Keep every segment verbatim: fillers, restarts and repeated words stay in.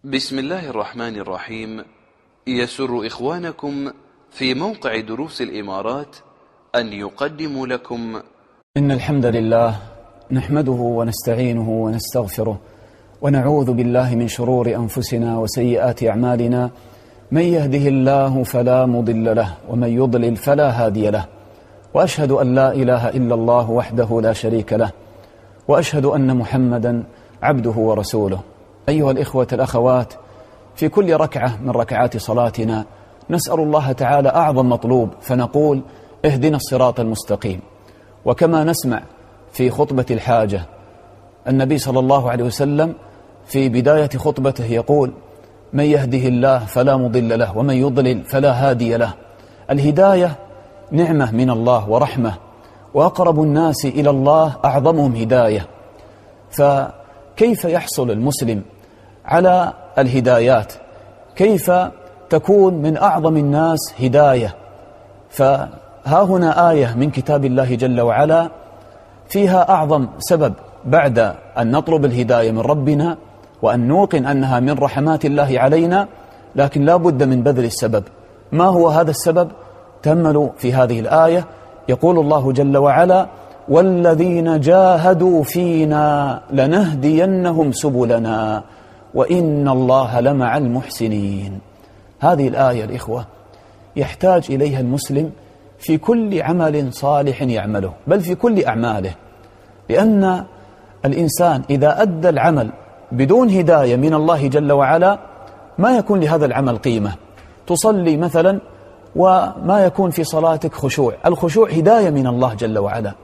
بسم الله الرحمن الرحيم. يسر إخوانكم في موقع دروس الإمارات أن يقدموا لكم إن الحمد لله نحمده ونستعينه ونستغفره ونعوذ بالله من شرور أنفسنا وسيئات أعمالنا. من يهده الله فلا مضل له ومن يضلل فلا هادي له، وأشهد أن لا إله إلا الله وحده لا شريك له، وأشهد أن محمدا عبده ورسوله. أيها الإخوة الأخوات، في كل ركعة من ركعات صلاتنا نسأل الله تعالى أعظم مطلوب فنقول اهدنا الصراط المستقيم. وكما نسمع في خطبة الحاجة النبي صلى الله عليه وسلم في بداية خطبته يقول: من يهده الله فلا مضل له ومن يضلل فلا هادي له. الهداية نعمة من الله ورحمة، وأقرب الناس إلى الله أعظمهم هداية. فكيف يحصل المسلم على الهدايات؟ كيف تكون من أعظم الناس هداية؟ فها هنا آية من كتاب الله جل وعلا فيها أعظم سبب بعد أن نطلب الهداية من ربنا وأن نوقن أنها من رحمات الله علينا، لكن لا بد من بذل السبب. ما هو هذا السبب؟ تأملوا في هذه الآية. يقول الله جل وعلا: والذين جاهدوا فينا لنهدينهم سبلنا وإن الله لمع المحسنين. هذه الآية الإخوة يحتاج إليها المسلم في كل عمل صالح يعمله، بل في كل أعماله، لأن الإنسان إذا أدى العمل بدون هداية من الله جل وعلا ما يكون لهذا العمل قيمة. تصلي مثلا وما يكون في صلاتك خشوع، الخشوع هداية من الله جل وعلا،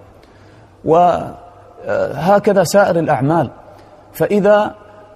وهكذا سائر الأعمال. فإذا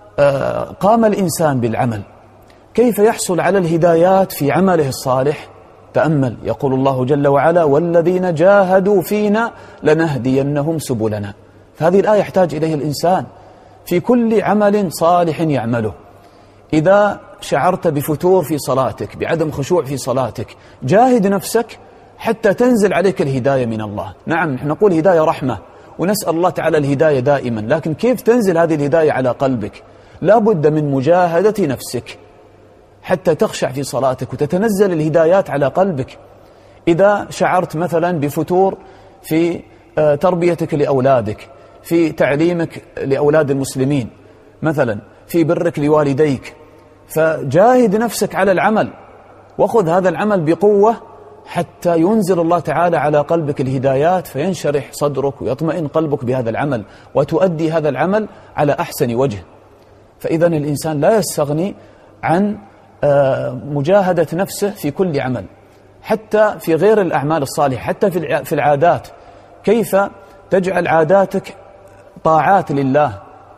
قام الإنسان بالعمل كيف يحصل على الهدايات في عمله الصالح؟ تأمل، يقول الله جل وعلا: والذين جاهدوا فينا لنهدينهم سبلنا. فهذه الآية يحتاج إليها الإنسان في كل عمل صالح يعمله. إذا شعرت بفتور في صلاتك، بعدم خشوع في صلاتك، جاهد نفسك حتى تنزل عليك الهداية من الله. نعم، نحن نقول هداية رحمة ونسأل الله تعالى الهداية دائما، لكن كيف تنزل هذه الهداية على قلبك؟ لا بد من مجاهدة نفسك حتى تخشع في صلاتك وتتنزل الهدايات على قلبك. إذا شعرت مثلا بفتور في تربيتك لأولادك، في تعليمك لأولاد المسلمين، مثلا في برك لوالديك، فجاهد نفسك على العمل وخذ هذا العمل بقوة حتى ينزل الله تعالى على قلبك الهدايات، فينشرح صدرك ويطمئن قلبك بهذا العمل وتؤدي هذا العمل على أحسن وجه. فإذا الإنسان لا يستغني عن مجاهدة نفسه في كل عمل، حتى في غير الأعمال الصالحة، حتى في العادات. كيف تجعل عاداتك طاعات لله؟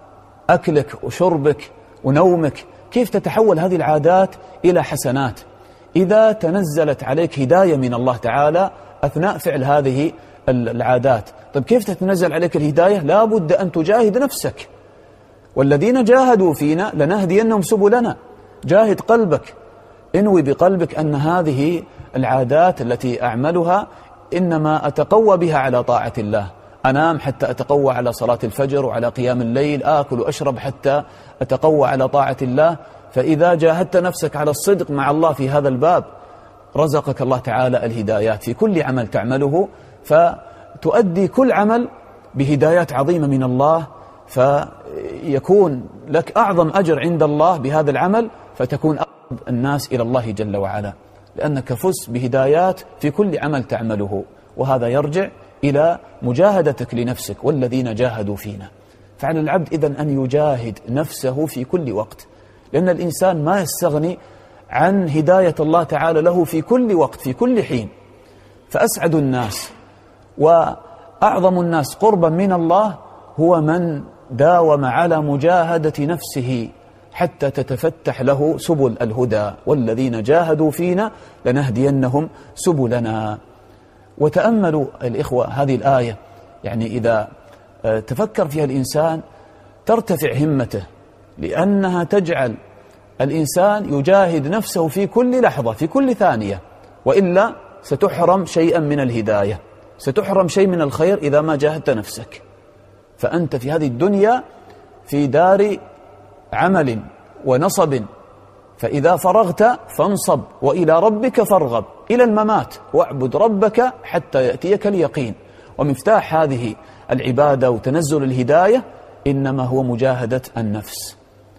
أكلك وشربك ونومك، كيف تتحول هذه العادات إلى حسنات إذا تنزلت عليك هداية من الله تعالى أثناء فعل هذه العادات؟ طيب كيف تتنزل عليك الهداية؟ لا بد أن تجاهد نفسك. والذين جاهدوا فينا لنهدينهم سبلنا. جاهد قلبك، انوي بقلبك أن هذه العادات التي أعملها إنما أتقوى بها على طاعة الله. أنام حتى أتقوى على صلاة الفجر وعلى قيام الليل، آكل وأشرب حتى أتقوى على طاعة الله. فإذا جاهدت نفسك على الصدق مع الله في هذا الباب رزقك الله تعالى الهدايات في كل عمل تعمله، فتؤدي كل عمل بهدايات عظيمة من الله، فيكون لك أعظم أجر عند الله بهذا العمل، فتكون أقرب الناس إلى الله جل وعلا، لأنك فزت بهدايات في كل عمل تعمله. وهذا يرجع إلى مجاهدتك لنفسك. والذين جاهدوا فينا. فعلى العبد إذن أن يجاهد نفسه في كل وقت، لأن الإنسان ما يستغني عن هداية الله تعالى له في كل وقت في كل حين. فأسعد الناس وأعظم الناس قربا من الله هو من داوم على مجاهدة نفسه حتى تتفتح له سبل الهدى. والذين جاهدوا فينا لنهدينهم سبلنا. وتأملوا الإخوة هذه الآية، يعني إذا تفكر فيها الإنسان ترتفع همته، لأنها تجعل الإنسان يجاهد نفسه في كل لحظة في كل ثانية، وإلا ستحرم شيئا من الهداية، ستحرم شيء من الخير إذا ما جاهدت نفسك. فأنت في هذه الدنيا في دار عمل ونصب، فإذا فرغت فانصب وإلى ربك فارغب إلى الممات واعبد ربك حتى يأتيك اليقين. ومفتاح هذه العبادة وتنزل الهداية إنما هو مجاهدة النفس.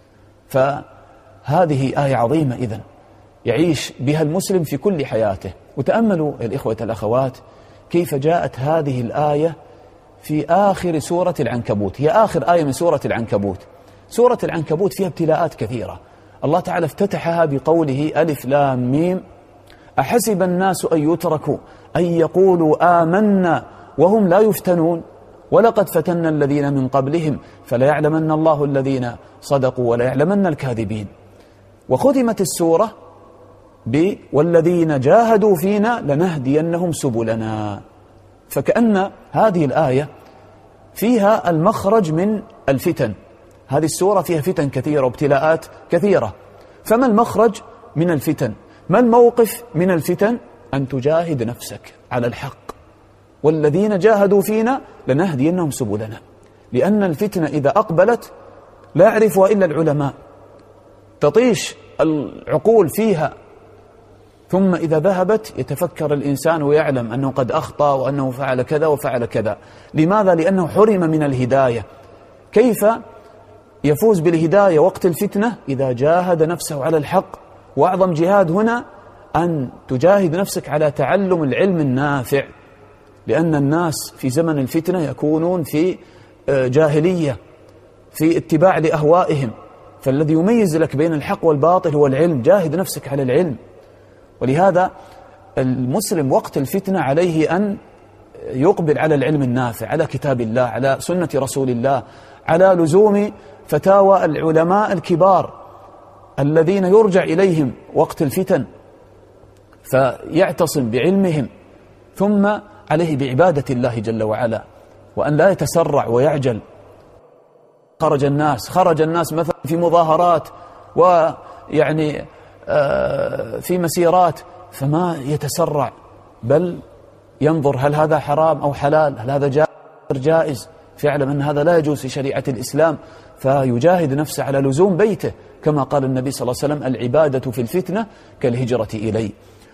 فهذه آية عظيمة إذن يعيش بها المسلم في كل حياته. وتأملوا الإخوة الأخوات كيف جاءت هذه الآية في آخر سورة العنكبوت، هي آخر آية من سورة العنكبوت. سورة العنكبوت فيها ابتلاءات كثيرة. الله تعالى افتتحها بقوله ألف لام ميم أحسب الناس أن يتركوا أن يقولوا آمنا وهم لا يفتنون ولقد فتنا الذين من قبلهم فليعلمن الله الذين صدقوا وليعلمن الكاذبين. وختمت السورة ب والذين جاهدوا فينا لنهدينهم سبلنا. فكأن هذه الآية فيها المخرج من الفتن. هذه السورة فيها فتن كثيرة وابتلاءات كثيرة، فما المخرج من الفتن؟ ما الموقف من الفتن؟ أن تجاهد نفسك على الحق. والذين جاهدوا فينا لنهدينهم سبلنا، لأن الفتنة إذا أقبلت لا يعرفها إلا العلماء، تطيش العقول فيها، ثم إذا ذهبت يتفكر الإنسان ويعلم أنه قد أخطأ وأنه فعل كذا وفعل كذا. لماذا؟ لأنه حرم من الهداية. كيف يفوز بالهداية وقت الفتنة؟ إذا جاهد نفسه على الحق. وأعظم جهاد هنا أن تجاهد نفسك على تعلم العلم النافع، لأن الناس في زمن الفتنة يكونون في جاهلية، في اتباع لأهوائهم، فالذي يميز لك بين الحق والباطل هو العلم. جاهد نفسك على العلم. ولهذا المسلم وقت الفتنة عليه أن يقبل على العلم النافع، على كتاب الله، على سنة رسول الله، على لزوم فتاوى العلماء الكبار الذين يرجع إليهم وقت الفتن، فيعتصم بعلمهم. ثم عليه بعبادة الله جل وعلا، وأن لا يتسرع ويعجل. خرج الناس خرج الناس مثلا في مظاهرات ويعني في مسيرات، فما يتسرع، بل ينظر هل هذا حرام أو حلال، هل هذا جائز، فيعلم أن هذا لا يجوز في شريعة الإسلام، فيجاهد نفسه على لزوم بيته، كما قال النبي صلى الله عليه وسلم العبادة في الفتنة كالهجرة إلي.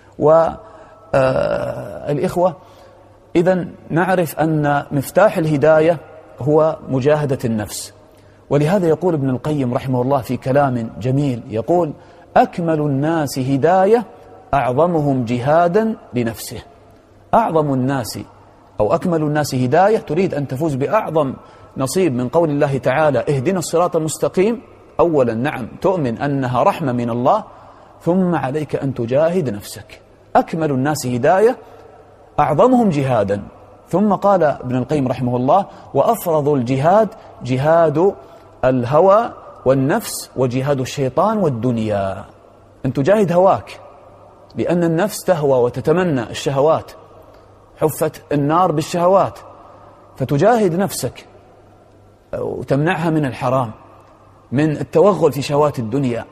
والإخوة إذن نعرف أن مفتاح الهداية هو مجاهدة النفس. ولهذا يقول ابن القيم رحمه الله في كلام جميل، يقول أكمل الناس هداية أعظمهم جهادا لنفسه. أعظم الناس أو أكمل الناس هداية، تريد أن تفوز بأعظم نصيب من قول الله تعالى اهدنا الصراط المستقيم، أولا نعم تؤمن أنها رحمة من الله، ثم عليك أن تجاهد نفسك. أكمل الناس هداية أعظمهم جهادا. ثم قال ابن القيم رحمه الله وأفرض الجهاد جهاد الهوى والنفس وجهاد الشيطان والدنيا. أن تجاهد هواك، لأن النفس تهوى وتتمنى الشهوات، حفت النار بالشهوات، فتجاهد نفسك وتمنعها من الحرام، من التوغل في شهوات الدنيا.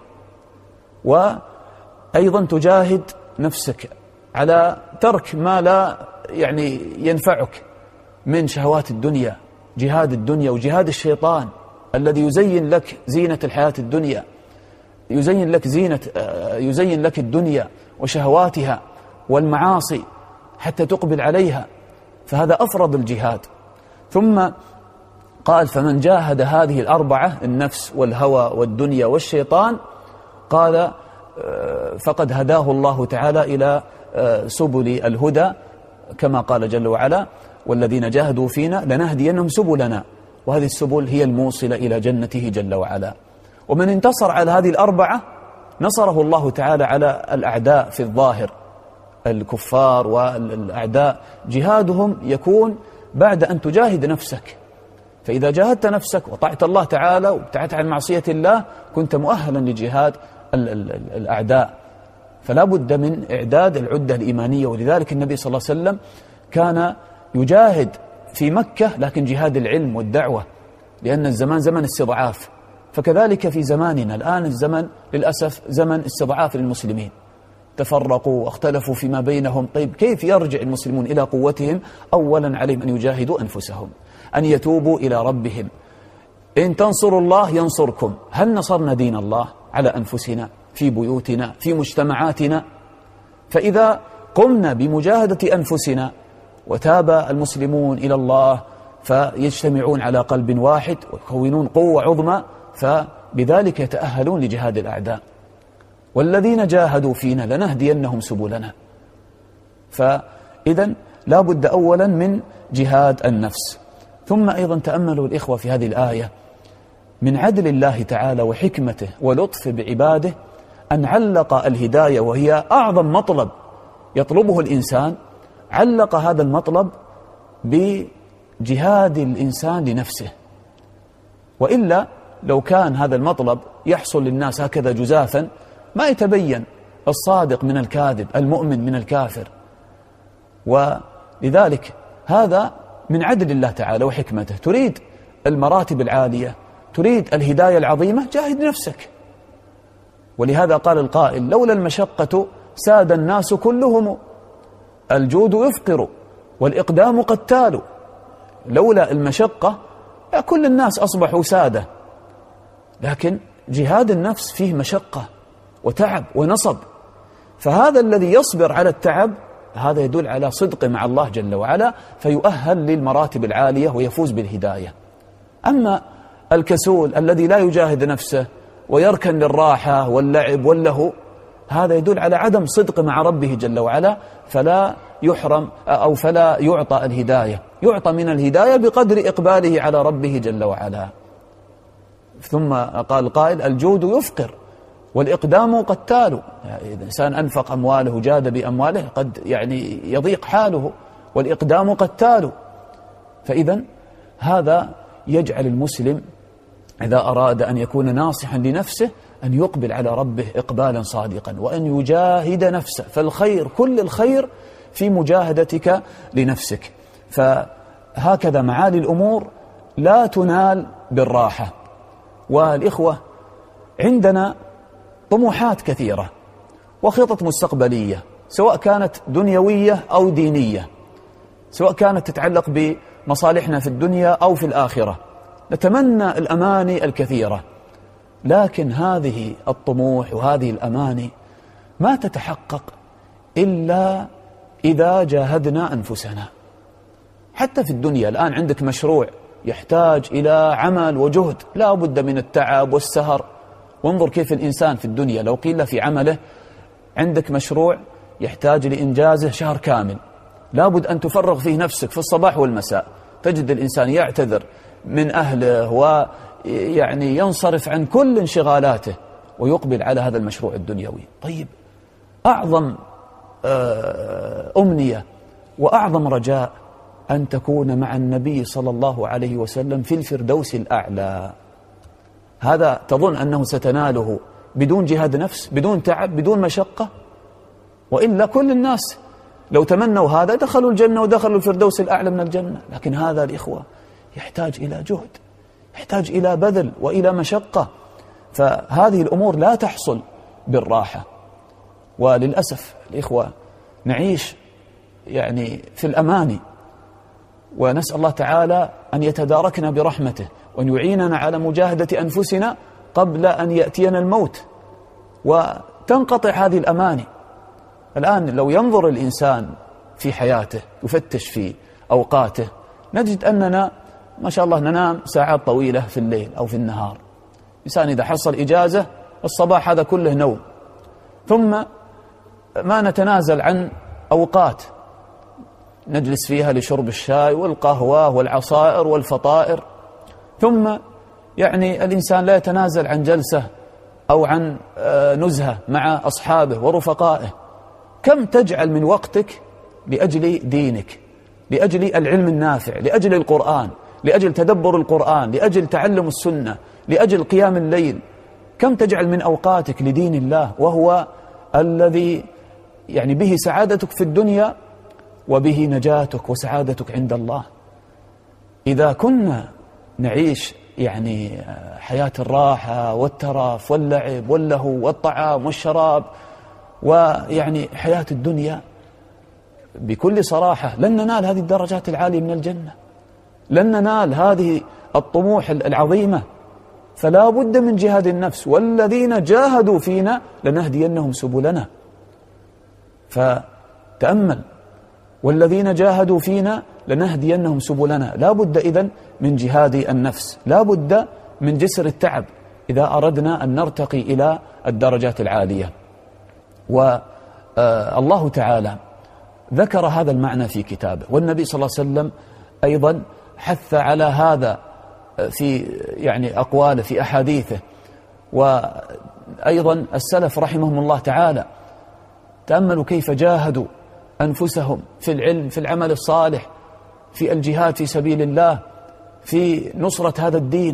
وأيضا تجاهد نفسك على ترك ما لا يعني ينفعك من شهوات الدنيا، جهاد الدنيا وجهاد الشيطان الذي يزين لك زينة الحياة الدنيا، يزين لك زينة يزين لك الدنيا وشهواتها والمعاصي حتى تقبل عليها، فهذا أفرض الجهاد. ثم قال فمن جاهد هذه الأربعة، النفس والهوى والدنيا والشيطان، قال فقد هداه الله تعالى إلى سبل الهدى، كما قال جل وعلا والذين جاهدوا فينا لنهدينهم سبلنا. وهذه السبل هي الموصلة إلى جنته جل وعلا. ومن انتصر على هذه الأربعة نصره الله تعالى على الأعداء في الظاهر، الكفار والأعداء جهادهم يكون بعد أن تجاهد نفسك. فإذا جاهدت نفسك وطعت الله تعالى وابتعدت عن معصية الله كنت مؤهلا لجهاد الأعداء. فلا بد من إعداد العدة الإيمانية. ولذلك النبي صلى الله عليه وسلم كان يجاهد في مكة لكن جهاد العلم والدعوة، لأن الزمان زمن استضعاف. فكذلك في زماننا الآن الزمن للأسف زمن استضعاف للمسلمين، تفرقوا واختلفوا فيما بينهم. طيب كيف يرجع المسلمون إلى قوتهم؟ أولا عليهم أن يجاهدوا أنفسهم، أن يتوبوا إلى ربهم. إن تنصروا الله ينصركم. هل نصرنا دين الله؟ على أنفسنا في بيوتنا في مجتمعاتنا. فإذا قمنا بمجاهدة أنفسنا وتاب المسلمون إلى الله فيجتمعون على قلب واحد ويكونون قوة عظمى، فبذلك يتأهلون لجهاد الأعداء. والذين جاهدوا فينا لنهدينهم سبلنا. فإذا لا بد أولا من جهاد النفس. ثم أيضا تأملوا الإخوة في هذه الآية من عدل الله تعالى وحكمته ولطفه بعباده أن علق الهداية، وهي أعظم مطلب يطلبه الإنسان، علق هذا المطلب بجهاد الإنسان لنفسه. وإلا لو كان هذا المطلب يحصل للناس هكذا جزافا ما يتبين الصادق من الكاذب، المؤمن من الكافر. ولذلك هذا من عدل الله تعالى وحكمته. تريد المراتب العالية، تريد الهداية العظيمة، جاهد نفسك. ولهذا قال القائل: لولا المشقة ساد الناس كلهم، الجود يفقر والإقدام قتال. لولا المشقة كل الناس أصبحوا سادة، لكن جهاد النفس فيه مشقة وتعب ونصب. فهذا الذي يصبر على التعب هذا يدل على صدق مع الله جل وعلا، فيؤهل للمراتب العالية ويفوز بالهداية. أما الكسول الذي لا يجاهد نفسه ويركن للراحة واللعب واللهو، هذا يدل على عدم صدق مع ربه جل وعلا، فلا يحرم أو فلا يعطى الهداية، يعطى من الهداية بقدر إقباله على ربه جل وعلا. ثم قال القائل: الجود يفقر والإقدام قتال. يعني إذا إنسان أنفق أمواله جاد بأمواله قد يعني يضيق حاله، والإقدام قتال. فإذا هذا يجعل المسلم إذا أراد أن يكون ناصحا لنفسه أن يقبل على ربه إقبالا صادقا، وأن يجاهد نفسه. فالخير كل الخير في مجاهدتك لنفسك. فهكذا معالي الأمور لا تنال بالراحة. والإخوة عندنا طموحات كثيرة وخطط مستقبلية، سواء كانت دنيوية أو دينية، سواء كانت تتعلق بمصالحنا في الدنيا أو في الآخرة. نتمنى الأماني الكثيرة، لكن هذه الطموح وهذه الأماني ما تتحقق إلا إذا جاهدنا أنفسنا. حتى في الدنيا الآن عندك مشروع يحتاج إلى عمل وجهد، لا بد من التعب والسهر. وانظر كيف الإنسان في الدنيا لو قيل في عمله عندك مشروع يحتاج لإنجازه شهر كامل، لا بد أن تفرغ فيه نفسك في الصباح والمساء. تجد الإنسان يعتذر من أهله ويعني ينصرف عن كل انشغالاته ويقبل على هذا المشروع الدنيوي. طيب، أعظم أمنية وأعظم رجاء أن تكون مع النبي صلى الله عليه وسلم في الفردوس الأعلى. هذا تظن أنه ستناله بدون جهاد نفس، بدون تعب، بدون مشقة؟ وإلا كل الناس لو تمنوا هذا دخلوا الجنة ودخلوا الفردوس الأعلى من الجنة. لكن هذا الإخوة يحتاج إلى جهد، يحتاج إلى بذل وإلى مشقة. فهذه الأمور لا تحصل بالراحة. وللأسف الإخوة نعيش يعني في الأماني، ونسأل الله تعالى أن يتداركنا برحمته وأن يعيننا على مجاهدة أنفسنا قبل أن يأتينا الموت وتنقطع هذه الأماني. الآن لو ينظر الإنسان في حياته يفتش في أوقاته نجد أننا ما شاء الله ننام ساعات طويلة في الليل أو في النهار. إنسان إذا حصل إجازة الصباح هذا كله نوم، ثم ما نتنازل عن أوقات نجلس فيها لشرب الشاي والقهوة والعصائر والفطائر، ثم يعني الإنسان لا يتنازل عن جلسة أو عن نزهة مع أصحابه ورفقائه. كم تجعل من وقتك لأجل دينك، لأجل العلم النافع، لأجل القرآن، لأجل تدبر القرآن، لأجل تعلم السنة، لأجل قيام الليل؟ كم تجعل من أوقاتك لدين الله، وهو الذي يعني به سعادتك في الدنيا وبه نجاتك وسعادتك عند الله. إذا كنا نعيش يعني حياة الراحة والترف واللعب واللهو والطعام والشراب ويعني حياة الدنيا، بكل صراحة لن ننال هذه الدرجات العالية من الجنة، لن ننال هذه الطموح العظيمة. فلا بد من جهاد النفس. والذين جاهدوا فينا لنهدينهم سبلنا. فتأمل، والذين جاهدوا فينا لنهدينهم سبلنا. لا بد إذن من جهاد النفس، لا بد من جسر التعب إذا أردنا أن نرتقي إلى الدرجات العالية. والله تعالى ذكر هذا المعنى في كتابه، والنبي صلى الله عليه وسلم أيضا حث على هذا في يعني أقواله في أحاديثه، وأيضا السلف رحمهم الله تعالى تأملوا كيف جاهدوا أنفسهم في العلم، في العمل الصالح، في الجهاد في سبيل الله، في نصرة هذا الدين.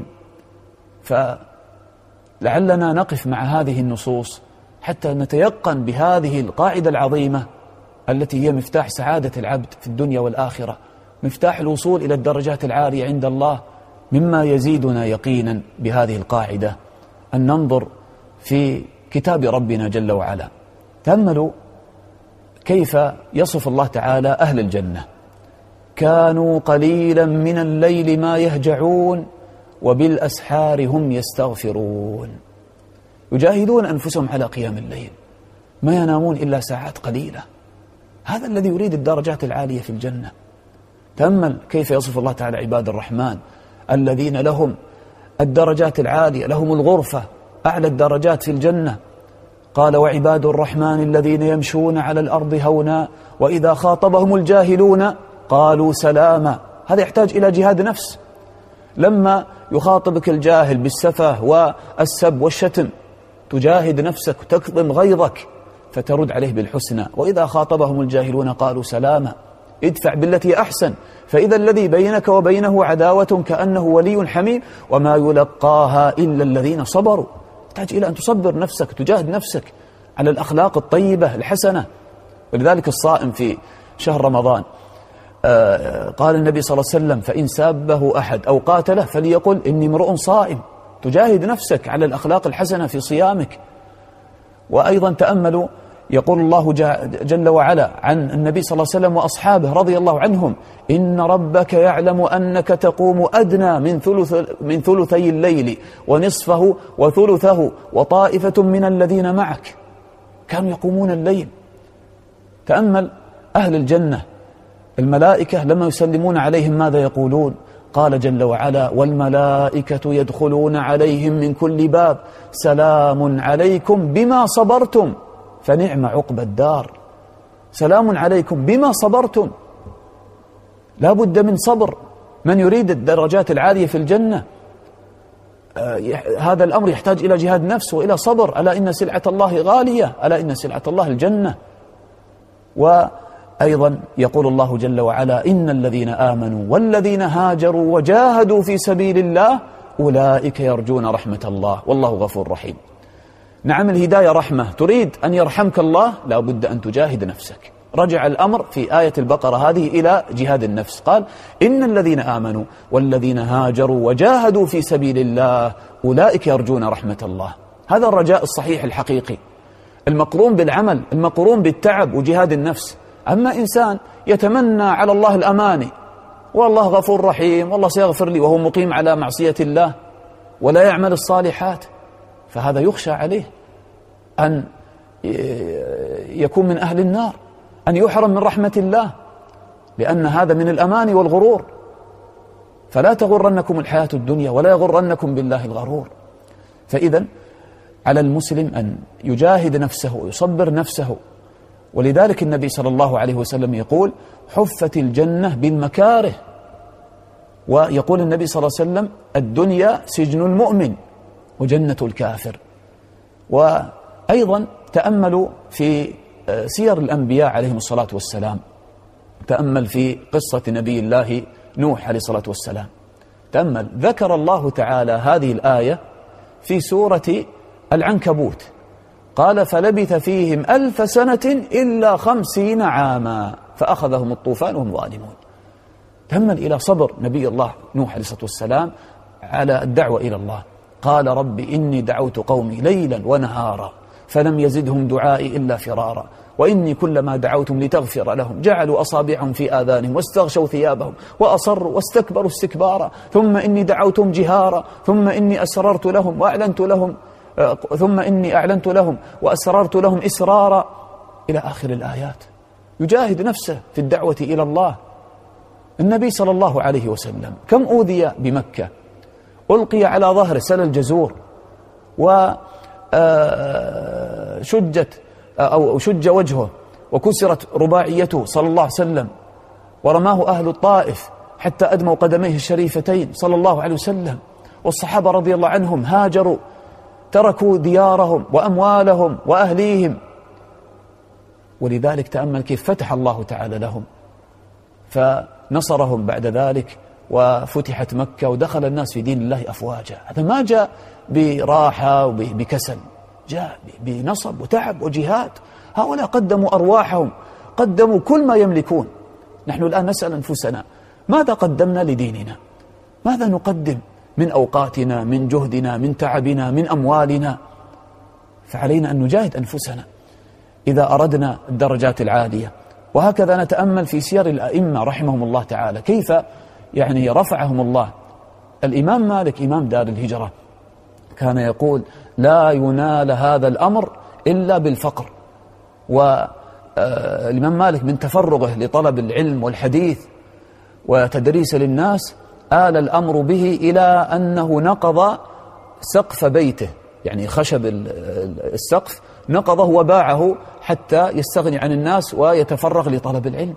فلعلنا نقف مع هذه النصوص حتى نتيقن بهذه القاعدة العظيمة التي هي مفتاح سعادة العبد في الدنيا والآخرة، مفتاح الوصول إلى الدرجات العالية عند الله. مما يزيدنا يقينا بهذه القاعدة أن ننظر في كتاب ربنا جل وعلا. تأملوا كيف يصف الله تعالى أهل الجنة: كانوا قليلا من الليل ما يهجعون وبالأسحار هم يستغفرون. يجاهدون أنفسهم على قيام الليل، ما ينامون إلا ساعات قليلة. هذا الذي يريد الدرجات العالية في الجنة. تأمل كيف يصف الله تعالى عباد الرحمن الذين لهم الدرجات العالية، لهم الغرفة، أعلى الدرجات في الجنة. قال: وعباد الرحمن الذين يمشون على الأرض هونا وإذا خاطبهم الجاهلون قالوا سلاما. هذا يحتاج إلى جهاد نفس. لما يخاطبك الجاهل بالسفه والسب والشتم تجاهد نفسك وتكظم غيظك فترد عليه بالحسنى. وإذا خاطبهم الجاهلون قالوا سلاما. ادفع بالتي أحسن، فإذا الذي بينك وبينه عداوة كأنه ولي حميم وما يلقاها إلا الذين صبروا. تحتاج إلى أن تصبر نفسك، تجاهد نفسك على الأخلاق الطيبة الحسنة. ولذلك الصائم في شهر رمضان آه قال النبي صلى الله عليه وسلم: فإن سابه أحد أو قاتله فليقل إني امرؤ صائم. تجاهد نفسك على الأخلاق الحسنة في صيامك. وأيضا تأملوا يقول الله جل وعلا عن النبي صلى الله عليه وسلم وأصحابه رضي الله عنهم: إن ربك يعلم أنك تقوم أدنى من ثلث من ثلثي الليل ونصفه وثلثه وطائفة من الذين معك. كانوا يقومون الليل. تأمل أهل الجنة، الملائكة لما يسلمون عليهم ماذا يقولون؟ قال جل وعلا: والملائكة يدخلون عليهم من كل باب سلام عليكم بما صبرتم فنعم عقبى الدار. سلام عليكم بما صبرتم. لا بد من صبر. من يريد الدرجات العالية في الجنة آه هذا الأمر يحتاج إلى جهاد نفس وإلى صبر. ألا إن سلعة الله غالية، ألا إن سلعة الله الجنة. وأيضا يقول الله جل وعلا: إن الذين آمنوا والذين هاجروا وجاهدوا في سبيل الله أولئك يرجون رحمة الله والله غفور رحيم. نعم، الهداية رحمة. تريد أن يرحمك الله لا بد أن تجاهد نفسك. رجع الأمر في آية البقرة هذه إلى جهاد النفس. قال: إن الذين آمنوا والذين هاجروا وجاهدوا في سبيل الله أولئك يرجون رحمة الله. هذا الرجاء الصحيح الحقيقي المقرون بالعمل، المقرون بالتعب وجهاد النفس. أما إنسان يتمنى على الله الأماني والله غفور رحيم والله سيغفر لي وهو مقيم على معصية الله ولا يعمل الصالحات، فهذا يخشى عليه أن يكون من أهل النار، أن يحرم من رحمة الله، لأن هذا من الأمان والغرور. فلا تغرنكم الحياة الدنيا ولا يغرنكم بالله الغرور. فإذا على المسلم أن يجاهد نفسه ويصبر نفسه. ولذلك النبي صلى الله عليه وسلم يقول: حفت الجنة بالمكاره. ويقول النبي صلى الله عليه وسلم: الدنيا سجن المؤمن وجنة الكافر. وأيضا تأملوا في سير الأنبياء عليهم الصلاة والسلام. تأمل في قصة نبي الله نوح عليه الصلاة والسلام. تأمل ذكر الله تعالى هذه الآية في سورة العنكبوت. قال: فلبث فيهم ألف سنة إلا خمسين عاما فأخذهم الطوفان وهم ظالمون. تأمل إلى صبر نبي الله نوح عليه الصلاة والسلام على الدعوة إلى الله. قال: رب إني دعوت قومي ليلا ونهارا فلم يزدهم دعائي إلا فرارا وإني كلما دعوتم لتغفر لهم جعلوا أصابعهم في آذانهم واستغشوا ثيابهم وأصروا واستكبروا استكبارا ثم إني دعوتهم جهارا ثم إني أسررت لهم وأعلنت لهم ثم إني أعلنت لهم وأسررت لهم إسرارا إلى آخر الآيات. يجاهد نفسه في الدعوة إلى الله. النبي صلى الله عليه وسلم كم أوذي بمكة، ألقي على ظهره سل الجزور وشجت أو شج وجهه وكسرت رباعيته صلى الله عليه وسلم، ورماه أهل الطائف حتى أدموا قدميه الشريفتين صلى الله عليه وسلم. والصحابة رضي الله عنهم هاجروا، تركوا ديارهم وأموالهم وأهليهم، ولذلك تأمل كيف فتح الله تعالى لهم فنصرهم بعد ذلك وفتحت مكة ودخل الناس في دين الله أفواجا. هذا ما جاء براحة وبكسل، جاء بنصب وتعب وجهاد. هؤلاء قدموا أرواحهم، قدموا كل ما يملكون. نحن الآن نسأل أنفسنا ماذا قدمنا لديننا؟ ماذا نقدم من أوقاتنا، من جهدنا، من تعبنا، من أموالنا؟ فعلينا أن نجاهد أنفسنا إذا أردنا الدرجات العالية. وهكذا نتأمل في سير الأئمة رحمهم الله تعالى كيف يعني رفعهم الله. الإمام مالك إمام دار الهجرة كان يقول لا ينال هذا الأمر إلا بالفقر. والإمام مالك من تفرغه لطلب العلم والحديث وتدريس للناس آل الأمر به إلى أنه نقض سقف بيته، يعني خشب السقف نقضه وباعه حتى يستغني عن الناس ويتفرغ لطلب العلم.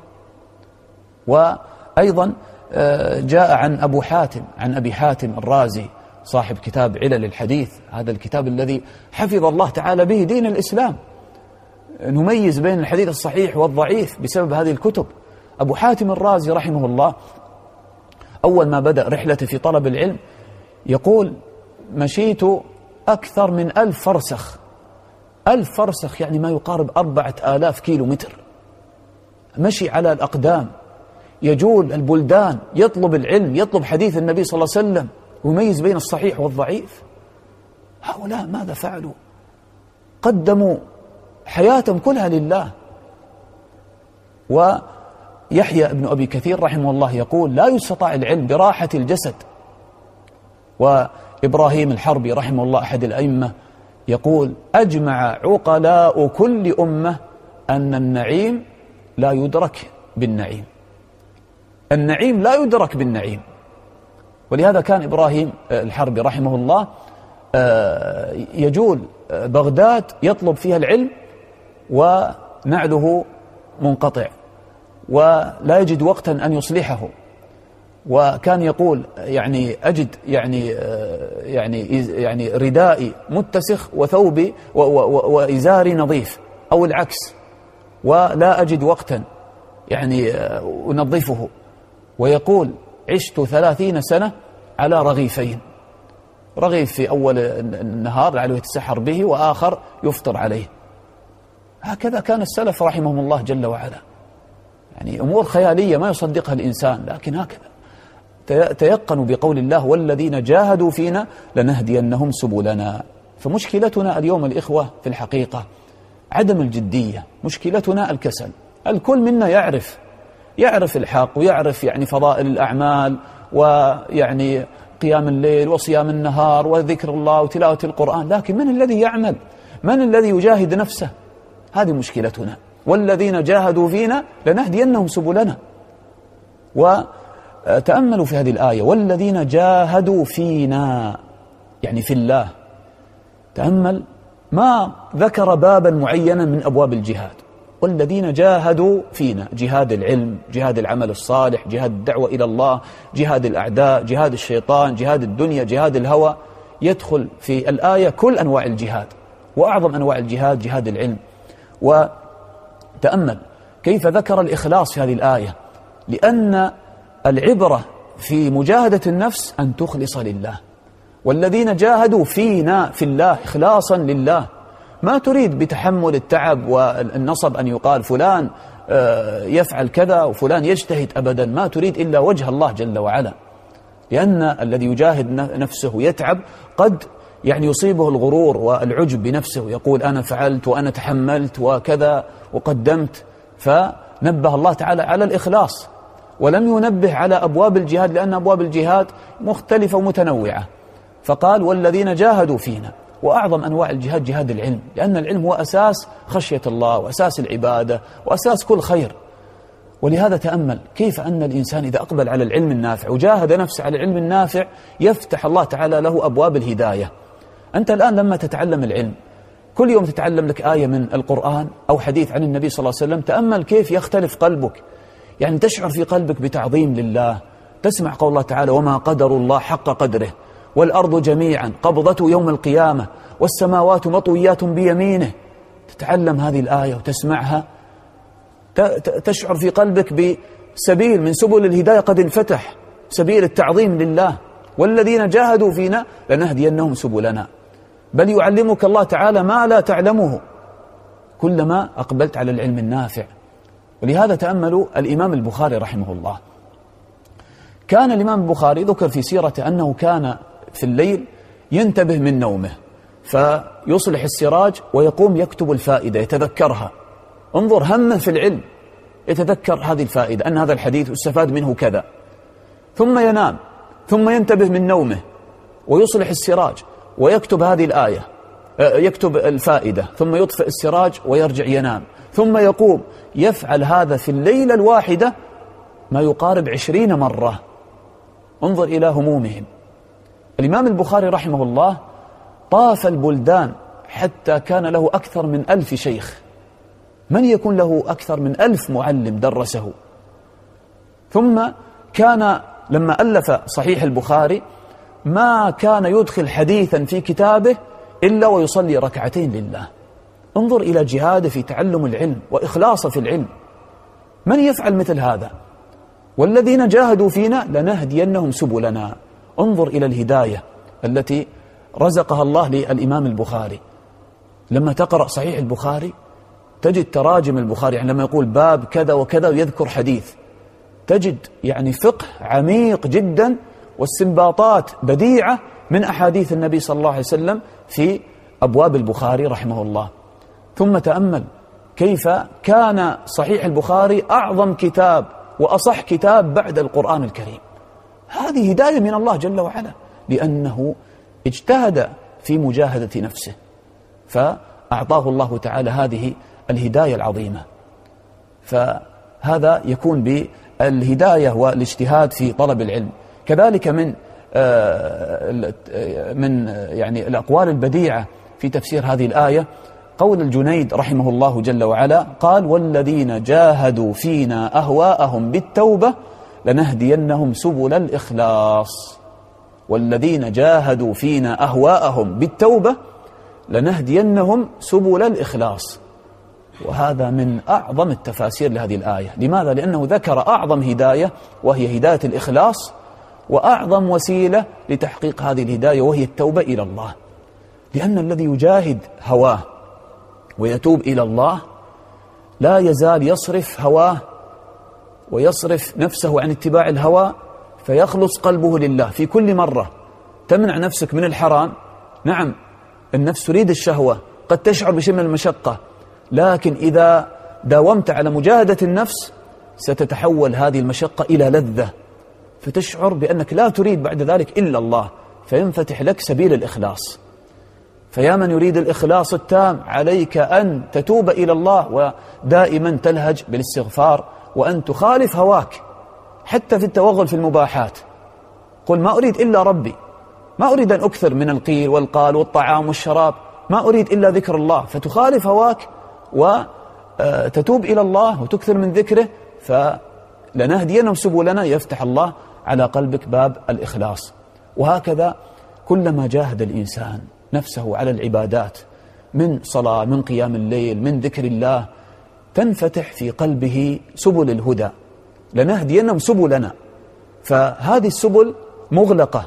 وأيضا جاء عن أبو حاتم عن أبي حاتم الرازي صاحب كتاب علل الحديث، هذا الكتاب الذي حفظ الله تعالى به دين الإسلام، نميز بين الحديث الصحيح والضعيف بسبب هذه الكتب. أبو حاتم الرازي رحمه الله أول ما بدأ رحلته في طلب العلم يقول مشيت أكثر من ألف فرسخ. ألف فرسخ يعني ما يقارب أربعة آلاف كيلو متر، مشي على الأقدام، يجول البلدان، يطلب العلم، يطلب حديث النبي صلى الله عليه وسلم، ويميز بين الصحيح والضعيف. هؤلاء ماذا فعلوا؟ قدموا حياتهم كلها لله. ويحيى ابن أبي كثير رحمه الله يقول لا يستطاع العلم براحة الجسد. وإبراهيم الحربي رحمه الله أحد الأئمة يقول أجمع عقلاء كل أمة أن النعيم لا يدرك بالنعيم. النعيم لا يدرك بالنعيم. ولهذا كان إبراهيم الحربي رحمه الله يجول بغداد يطلب فيها العلم ونعله منقطع ولا يجد وقتا أن يصلحه. وكان يقول يعني أجد يعني يعني يعني ردائي متسخ وثوبي وإزاري نظيف أو العكس، ولا أجد وقتا يعني أنظفه. ويقول عشت ثلاثين سنة على رغيفين، رغيف في أول النهار لعله يتسحر به وآخر يفطر عليه. هكذا كان السلف رحمهم الله جل وعلا، يعني أمور خيالية ما يصدقها الإنسان، لكن هكذا تيقنوا بقول الله والذين جاهدوا فينا لنهدينهم سبلنا. فمشكلتنا اليوم الإخوة في الحقيقة عدم الجدية، مشكلتنا الكسل. الكل منا يعرف يعرف الحق ويعرف يعني فضائل الأعمال ويعني قيام الليل وصيام النهار وذكر الله وتلاوة القرآن، لكن من الذي يعمل؟ من الذي يجاهد نفسه؟ هذه مشكلتنا. والذين جاهدوا فينا لنهدينهم سبلنا. وتأملوا في هذه الآية والذين جاهدوا فينا يعني في الله. تأمل ما ذكر بابا معينا من أبواب الجهاد، والذين جاهدوا فينا، جهاد العلم، جهاد العمل الصالح، جهاد الدعوة إلى الله، جهاد الأعداء، جهاد الشيطان، جهاد الدنيا، جهاد الهوى. يدخل في الآية كل أنواع الجهاد، وأعظم أنواع الجهاد جهاد العلم. وتأمل كيف ذكر الإخلاص في هذه الآية، لأن العبرة في مجاهدة النفس أن تخلص لله. والذين جاهدوا فينا في الله إخلاصا لله، ما تريد بتحمل التعب والنصب أن يقال فلان يفعل كذا وفلان يجتهد، أبدا ما تريد إلا وجه الله جل وعلا. لأن الذي يجاهد نفسه ويتعب قد يعني يصيبه الغرور والعجب بنفسه ويقول أنا فعلت وأنا تحملت وكذا وقدمت، فنبه الله تعالى على الإخلاص، ولم ينبه على أبواب الجهاد، لأن أبواب الجهاد مختلفة ومتنوعة، فقال والذين جاهدوا فينا. وأعظم أنواع الجهاد جهاد العلم، لأن العلم هو أساس خشية الله وأساس العبادة وأساس كل خير. ولهذا تأمل كيف أن الإنسان إذا أقبل على العلم النافع وجاهد نفسه على العلم النافع يفتح الله تعالى له أبواب الهداية. أنت الآن لما تتعلم العلم كل يوم تتعلم لك آية من القرآن أو حديث عن النبي صلى الله عليه وسلم، تأمل كيف يختلف قلبك، يعني تشعر في قلبك بتعظيم لله. تسمع قول الله تعالى وما قدر الله حق قدره والأرض جميعا قبضته يوم القيامة والسماوات مطويات بيمينه. تتعلم هذه الآية وتسمعها تشعر في قلبك بسبيل من سبل الهداية قد انفتح، سبيل التعظيم لله. والذين جاهدوا فينا لنهدينهم سبلنا. بل يعلمك الله تعالى ما لا تعلمه كلما أقبلت على العلم النافع. ولهذا تأملوا الإمام البخاري رحمه الله، كان الإمام البخاري ذكر في سيرته أنه كان في الليل ينتبه من نومه فيصلح السراج ويقوم يكتب الفائدة يتذكرها. انظر همه في العلم، يتذكر هذه الفائدة أن هذا الحديث استفاد منه كذا، ثم ينام، ثم ينتبه من نومه ويصلح السراج ويكتب هذه الآية، يكتب الفائدة، ثم يطفئ السراج ويرجع ينام، ثم يقوم يفعل هذا في الليلة الواحدة ما يقارب عشرين مرة. انظر إلى همومهم. الإمام البخاري رحمه الله طاف البلدان حتى كان له أكثر من ألف شيخ. من يكون له أكثر من ألف معلم درسه؟ ثم كان لما ألف صحيح البخاري ما كان يدخل حديثا في كتابه إلا ويصلي ركعتين لله. انظر إلى جهاده في تعلم العلم وإخلاصه في العلم. من يفعل مثل هذا؟ والذين جاهدوا فينا لنهدينهم سبلنا. انظر إلى الهداية التي رزقها الله للإمام البخاري. لما تقرأ صحيح البخاري تجد تراجم البخاري، يعني لما يقول باب كذا وكذا ويذكر حديث، تجد يعني فقه عميق جدا واستنباطات بديعة من أحاديث النبي صلى الله عليه وسلم في أبواب البخاري رحمه الله. ثم تأمل كيف كان صحيح البخاري أعظم كتاب وأصح كتاب بعد القرآن الكريم. هذه هداية من الله جل وعلا، لأنه اجتهد في مجاهدة نفسه فأعطاه الله تعالى هذه الهداية العظيمة. فهذا يكون بالهداية والاجتهاد في طلب العلم. كذلك من من يعني الأقوال البديعة في تفسير هذه الآية قول الجنيد رحمه الله جل وعلا، قال والذين جاهدوا فينا أهواءهم بالتوبة لنهدينهم سبل الإخلاص. والذين جاهدوا فينا أهواءهم بالتوبة لنهدينهم سبل الإخلاص. وهذا من أعظم التفاسير لهذه الآية. لماذا؟ لأنه ذكر أعظم هداية وهي هداية الإخلاص، وأعظم وسيلة لتحقيق هذه الهداية وهي التوبة إلى الله. لأن الذي يجاهد هواه ويتوب إلى الله لا يزال يصرف هواه ويصرف نفسه عن اتباع الهوى، فيخلص قلبه لله. في كل مرة تمنع نفسك من الحرام، نعم النفس تريد الشهوة، قد تشعر بشيء من المشقة، لكن إذا داومت على مجاهدة النفس ستتحول هذه المشقة إلى لذة، فتشعر بأنك لا تريد بعد ذلك إلا الله، فينفتح لك سبيل الإخلاص. فيا من يريد الإخلاص التام عليك أن تتوب إلى الله ودائما تلهج بالاستغفار، وأن تخالف هواك حتى في التوغل في المباحات. قل ما أريد إلا ربي، ما أريد أن أكثر من القيل والقال والطعام والشراب، ما أريد إلا ذكر الله، فتخالف هواك وتتوب إلى الله وتكثر من ذكره، فلنهدينهم سبلنا، يفتح الله على قلبك باب الإخلاص. وهكذا كلما جاهد الإنسان نفسه على العبادات من صلاة، من قيام الليل، من ذكر الله، تنفتح في قلبه سبل الهدى. لنهدينهم سبلنا، فهذه السبل مغلقة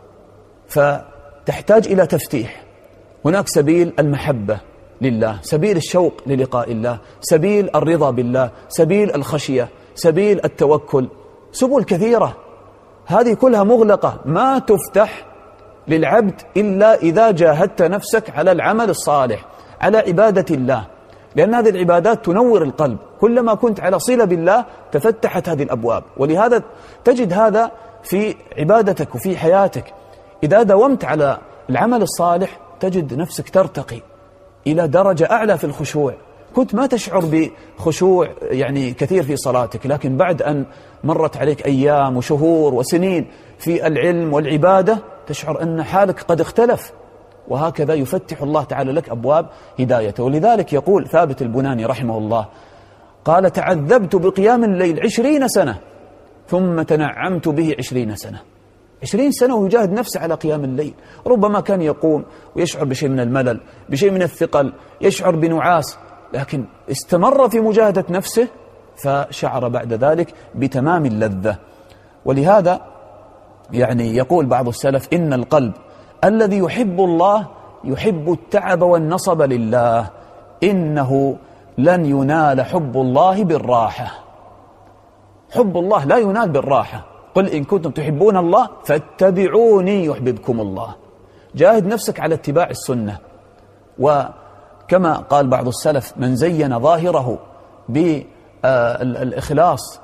فتحتاج إلى تفتيح. هناك سبيل المحبة لله، سبيل الشوق للقاء الله، سبيل الرضا بالله، سبيل الخشية، سبيل التوكل، سبل كثيرة، هذه كلها مغلقة ما تفتح للعبد إلا إذا جاهدت نفسك على العمل الصالح، على عبادة الله، لأن هذه العبادات تنور القلب. كلما كنت على صلة بالله تفتحت هذه الأبواب. ولهذا تجد هذا في عبادتك وفي حياتك. إذا داومت على العمل الصالح تجد نفسك ترتقي إلى درجة أعلى في الخشوع. كنت ما تشعر بخشوع يعني كثير في صلاتك، لكن بعد أن مرت عليك أيام وشهور وسنين في العلم والعبادة تشعر أن حالك قد اختلف. وهكذا يفتح الله تعالى لك أبواب هدايته. ولذلك يقول ثابت البناني رحمه الله قال: تعذبت بقيام الليل عشرين سنة ثم تنعمت به عشرين سنة. عشرين سنة ويجاهد نفسه على قيام الليل. ربما كان يقوم ويشعر بشيء من الملل، بشيء من الثقل، يشعر بنعاس، لكن استمر في مجاهدة نفسه فشعر بعد ذلك بتمام اللذة. ولهذا يعني يقول بعض السلف: إن القلب الذي يحب الله يحب التعب والنصب لله، إنه لن ينال حب الله بالراحة. حب الله لا ينال بالراحة. قل إن كنتم تحبون الله فاتبعوني يحببكم الله. جاهد نفسك على اتباع السنة. وكما قال بعض السلف: من زين ظاهره بالإخلاص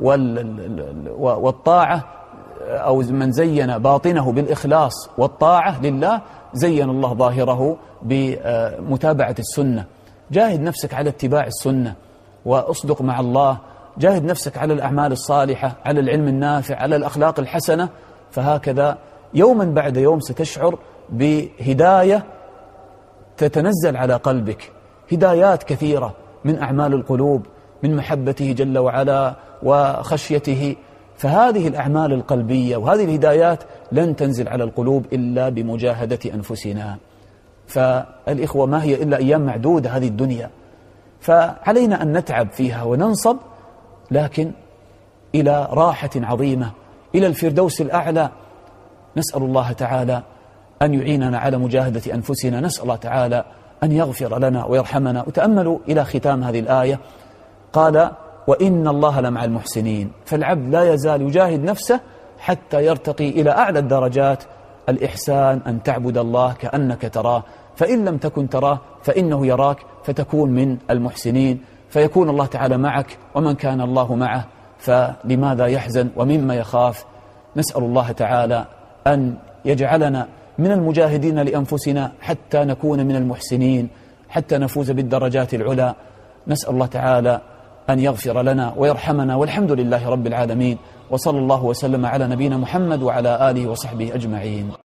والطاعة، أو من زين باطنه بالإخلاص والطاعة لله زين الله ظاهره بمتابعة السنة. جاهد نفسك على اتباع السنة وأصدق مع الله. جاهد نفسك على الأعمال الصالحة، على العلم النافع، على الأخلاق الحسنة. فهكذا يوما بعد يوم ستشعر بهداية تتنزل على قلبك، هدايات كثيرة من أعمال القلوب، من محبته جل وعلا وخشيته. فهذه الأعمال القلبية وهذه الهدايات لن تنزل على القلوب إلا بمجاهدة أنفسنا. فالإخوة ما هي إلا أيام معدودة هذه الدنيا، فعلينا أن نتعب فيها وننصب، لكن إلى راحة عظيمة، إلى الفردوس الأعلى. نسأل الله تعالى أن يعيننا على مجاهدة أنفسنا. نسأل الله تعالى أن يغفر لنا ويرحمنا. وتأملوا إلى ختام هذه الآية، قال: وإن الله لمع المحسنين. فالعبد لا يزال يجاهد نفسه حتى يرتقي إلى أعلى الدرجات. الإحسان أن تعبد الله كأنك تراه، فإن لم تكن تراه فإنه يراك، فتكون من المحسنين، فيكون الله تعالى معك. ومن كان الله معه فلماذا يحزن ومما يخاف؟ نسأل الله تعالى أن يجعلنا من المجاهدين لأنفسنا حتى نكون من المحسنين، حتى نفوز بالدرجات العلى. نسأل الله تعالى أن يغفر لنا ويرحمنا، والحمد لله رب العالمين. وصلى الله وسلم على نبينا محمد وعلى آله وصحبه أجمعين.